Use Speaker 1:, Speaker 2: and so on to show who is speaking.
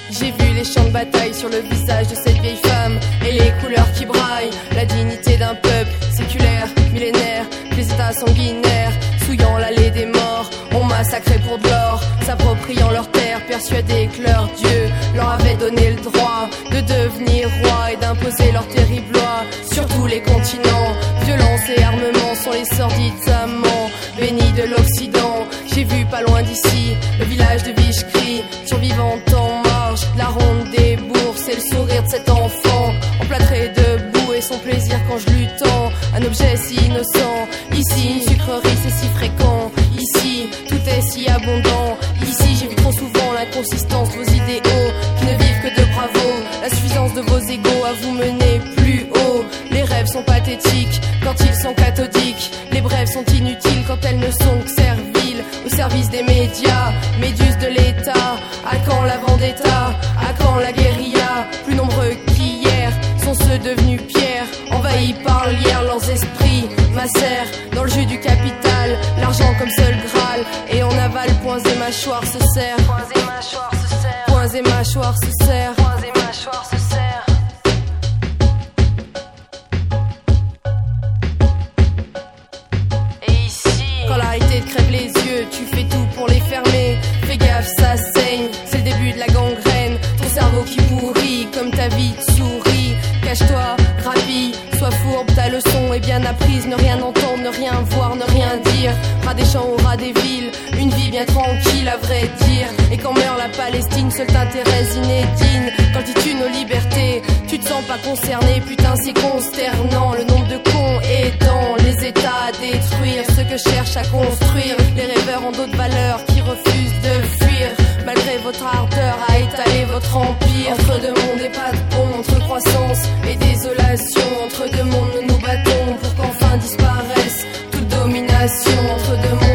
Speaker 1: J'ai vu les champs de bataille sur le visage de cette vieille femme et les couleurs qui braillent, la dignité d'un peuple séculaire, millénaire, les états sanguinaires, souillant l'allée des morts, ont massacré pour de l'or, s'appropriant leurs terres, persuadés que leur Dieu leur avait donné le droit de devenir roi et d'imposer leur terrible loi sur tous les continents. Violence et armement sont les sordides amants bénis de l'Occident. J'ai vu pas loin d'ici le village de Vichekri, survivante en marge, la ronde des bourses et le sourire de cet enfant emplâtré debout et son plaisir quand je lui tends un objet si innocent. Ici une sucrerie c'est si fréquent, ici tout est si abondant, ici j'ai vu trop souvent l'inconsistance de vos idéaux qui ne vivent que de bravo, la suffisance de vos égaux à vous mener plus haut. Les rêves sont pathétiques quand ils sont cathodiques, les brèves sont inutiles quand elles ne sont que serviles au service des médias, méduses de l'État. À quand la vendetta, à quand la guérilla? Plus nombreux qu'hier sont ceux devenus pierres, envahis par le lierre, leurs esprits macèrent dans le jus du capital, l'argent comme seul graal, et en aval poings et mâchoires se serrent, poings et mâchoires se serrent, poings et mâchoires se serrent, poings et mâchoires se serrent. Et ici, quand la réalité te crève les yeux, tu fais tout pour les fermer. Fais gaffe, ça saigne, c'est le début de la gangrène. Ton cerveau qui pourrit comme ta vie de souris. Cache-toi, grappille, sois fourbe, ta leçon est bien apprise. Ne rien entendre, ne rien voir, ne rien dire. Ras des champs au ras des villes, une vie bien tranquille à vrai dire. Et quand meurt la Palestine, seul t'intéresse Zinedine. Quand ils tuent nos libertés, tu te sens pas concerné. Putain c'est consternant, le nombre de cons aidant les états à détruire ceux que cherchent à construire. Les rêveurs ont d'autres valeurs qui refusent de fuir, malgré votre ardeur à étaler votre empire. Entre deux mondes et pas de pont, entre croissance et désolation. Entre deux mondes nous nous battons pour qu'enfin disparaisse toute domination. Entre deux mondes